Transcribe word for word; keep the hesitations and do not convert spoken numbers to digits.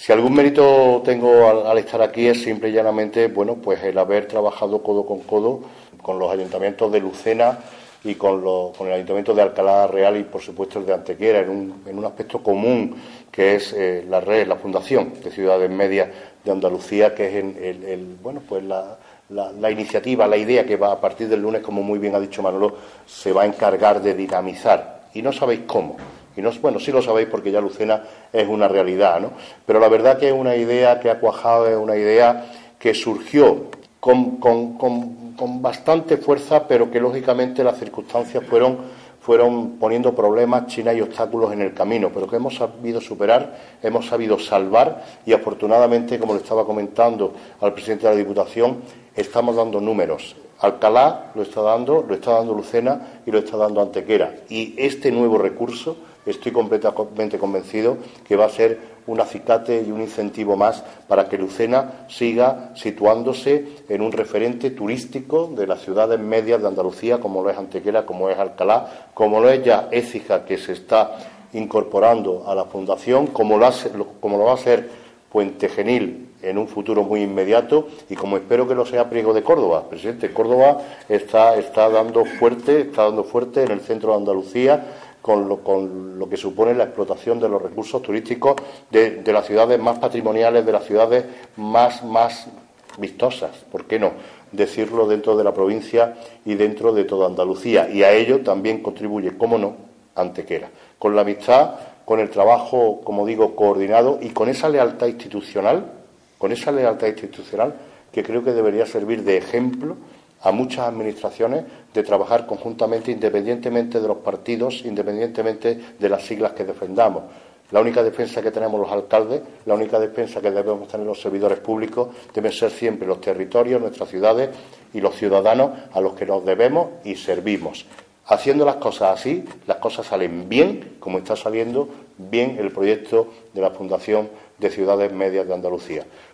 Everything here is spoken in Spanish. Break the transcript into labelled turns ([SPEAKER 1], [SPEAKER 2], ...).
[SPEAKER 1] Si algún mérito tengo al, al estar aquí es simple y llanamente, bueno, pues el haber trabajado codo con codo con los ayuntamientos de Lucena y con, lo, con el Ayuntamiento de Alcalá Real y, por supuesto, el de Antequera, en un, en un aspecto común, que es eh, la red, la Fundación de Ciudades Medias de Andalucía, que es el, el, el bueno, pues la, la, la iniciativa, la idea que va a partir del lunes, como muy bien ha dicho Manolo, se va a encargar de dinamizar. Y no sabéis cómo. Y no, bueno, sí lo sabéis porque ya Lucena es una realidad, ¿no? Pero la verdad que es una idea que ha cuajado, es una idea que surgió con, con, con, con bastante fuerza, pero que lógicamente las circunstancias fueron, fueron poniendo problemas, chinas y obstáculos en el camino, pero que hemos sabido superar, hemos sabido salvar y afortunadamente, como le estaba comentando al presidente de la Diputación, estamos dando números. Alcalá lo está dando, lo está dando Lucena y lo está dando Antequera. Y este nuevo recurso, estoy completamente convencido que va a ser un acicate y un incentivo más para que Lucena siga situándose en un referente turístico de las ciudades medias de Andalucía, como lo es Antequera, como es Alcalá, como lo es ya Écija, que se está incorporando a la Fundación, como lo, hace, como lo va a ser Puente Genil en un futuro muy inmediato y como espero que lo sea Priego de Córdoba. Presidente, Córdoba está, está dando fuerte, está dando fuerte en el centro de Andalucía con lo, con lo que supone la explotación de los recursos turísticos de, de las ciudades más patrimoniales, de las ciudades más, más vistosas, ¿por qué no?, decirlo, dentro de la provincia y dentro de toda Andalucía. Y a ello también contribuye, cómo no, Antequera, con la amistad, con el trabajo, como digo, coordinado y con esa lealtad institucional, con esa lealtad institucional que creo que debería servir de ejemplo a muchas administraciones de trabajar conjuntamente, independientemente de los partidos, independientemente de las siglas que defendamos. La única defensa que tenemos los alcaldes, la única defensa que debemos tener los servidores públicos, deben ser siempre los territorios, nuestras ciudades y los ciudadanos a los que nos debemos y servimos. Haciendo las cosas así, las cosas salen bien, como está saliendo bien el proyecto de la Fundación de Ciudades Medias de Andalucía.